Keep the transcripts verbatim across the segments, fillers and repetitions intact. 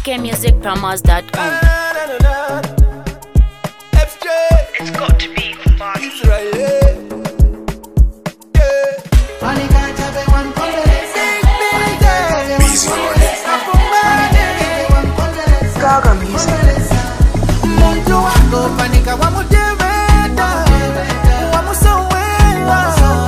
k music promos dot com. F J, It's got to be Kumbani. Israel. Gaga music. Muntu wako panika wa muteveta wa musowela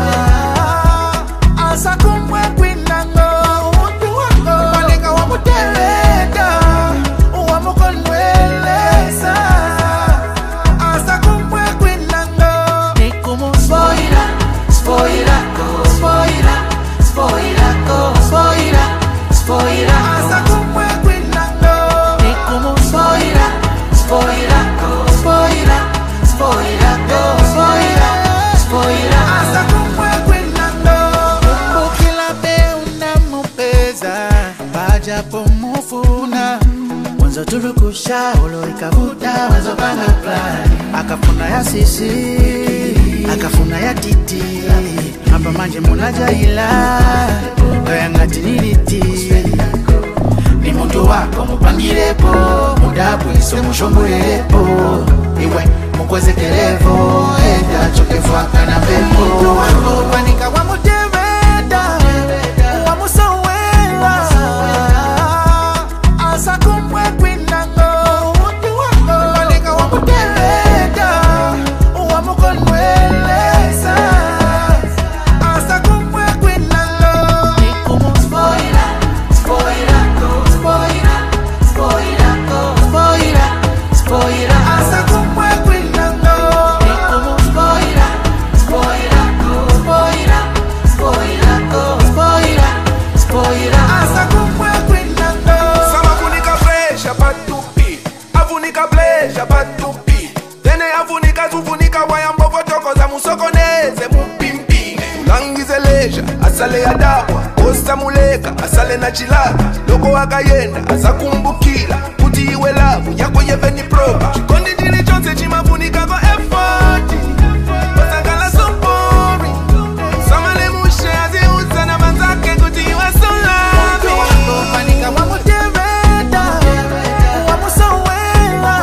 asa kumwe kwinango. Muntu wako panika wa muteveta wa mukonwelesa asa kumwe kwinango. Nikumu spoila, spoila, spoila, spoila, spoila, spoila asa kumwe kwinango. Spoiler, spoiler, spoiler, spoiler, spoiler, spoiler. Asa kumwe kwinando. Ukila be unamupeza, baja pomufuna. Mwanzo turukusha, ulo ikavuta, mwanzo panga plani. Akafuna ya sisi, akafuna ya titi. Hapa manje munaja ila, kaya ngati niliti. Ni muntu wako mupangirepo, mudabu iso mushomborepo. Iwe mukweze kerevo, eda chokefwaka na pepo. Muntu wako panika wa muteveta, wa musowela asa kumwe kwinango. Muntu wako panika wa muteveta, wa mukonwelesa asa kumwe kwinango. Nikumu spoiler, spoiler, spoiler, spoiler, spoiler, spoiler. Asa kumwe kwinango. Nikumu spoiler, spoiler, spoiler, spoiler, spoiler, spoiler. Asa kumwe kwinango. Sama avunika fresh apatupi, avunika blesh apatupi. Tene avunika zuvunika wayambovo toko za musokoneze mupimpi. Ulangize leisha, asale ya dawa, kosta muleka, asale na chilaka. Loko wakayenda, asakumbukila, kuti iwe lavu, yako yeve ni proba. Chikondi jili chonse chimavunika go effort. Wasangala so boring. Sama le mushe aziuza na manzake kuti iwe so lavi. Muntu wako panika wa muteveta, wa musowela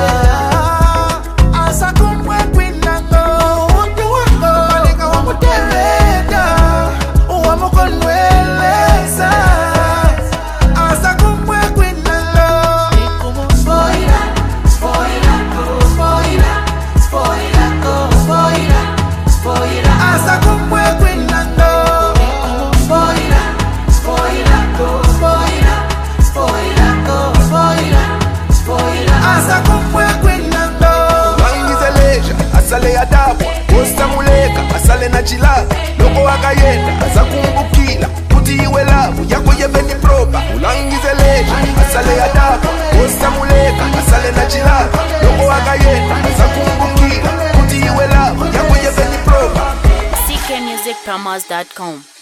asa kumwe kwinango. Muntu wako panika wa muteveta, wa mukonwelesa asa kumwe kwinango. Nikumu spoiler, spoiler, spoiler, spoiler, spoiler, spoiler. Asa kumwe kwinango. Nikumu spoiler, spoiler, spoiler, spoiler, spoiler, spoiler. Asa kumwe kwinango. Ulangize leisha, asale ya dawa, kosta muleka, asale na chilaka. Loko wakayenda, asakumbukila, kuti iwe lavu, yako yeve ni proba. Ulangize leisha, asale ya dawa, kosta muleka, asale na chilaka. Loko wakayenda, asakumbukila, kuti iwe lavu, yako yeve ni proba. c k music promos dot com.